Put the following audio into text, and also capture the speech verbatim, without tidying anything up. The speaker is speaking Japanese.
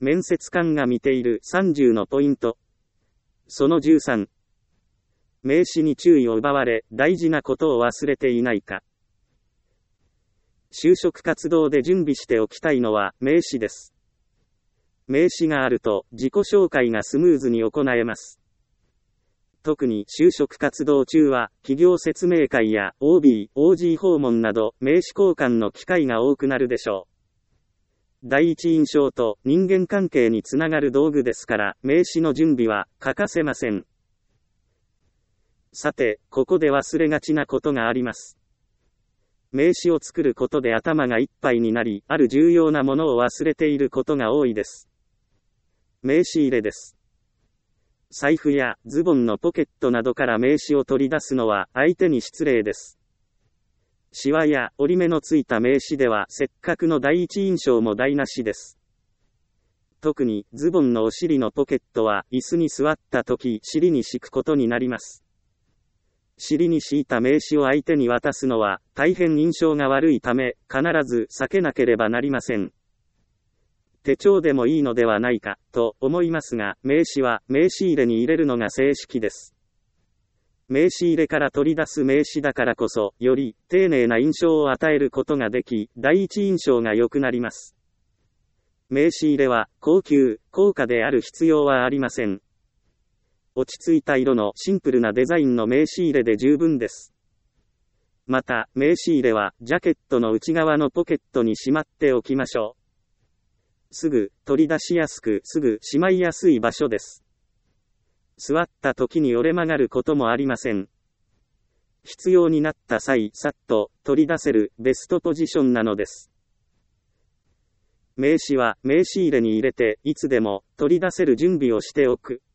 面接官が見ているさんじゅうのポイント。そのじゅうさん。名刺に注意を奪われ、大事なことを忘れていないか。就職活動で準備しておきたいのは名刺です。名刺があると自己紹介がスムーズに行えます。特に就職活動中は企業説明会や オービー、オージー 訪問など名刺交換の機会が多くなるでしょう。第一印象と人間関係につながる道具ですから名刺の準備は欠かせません。さて、ここで忘れがちなことがあります。名刺を作ることで頭がいっぱいになり、ある重要なものを忘れていることが多いです。名刺入れです。財布やズボンのポケットなどから名刺を取り出すのは相手に失礼です。シワや折り目のついた名刺ではせっかくの第一印象も台無しです。特にズボンのお尻のポケットは椅子に座った時尻に敷くことになります。尻に敷いた名刺を相手に渡すのは大変印象が悪いため必ず避けなければなりません。手帳でもいいのではないかと思いますが、名刺は名刺入れに入れるのが正式です。名刺入れから取り出す名刺だからこそより丁寧な印象を与えることができ、第一印象が良くなります。名刺入れは高級、高価である必要はありません。落ち着いた色のシンプルなデザインの名刺入れで十分です。また、名刺入れはジャケットの内側のポケットにしまっておきましょう。すぐ取り出しやすく、すぐしまいやすい場所です。座った時に折れ曲がることもありません。必要になった際、さっと取り出せるベストポジションなのです。名刺は名刺入れに入れて、いつでも取り出せる準備をしておく。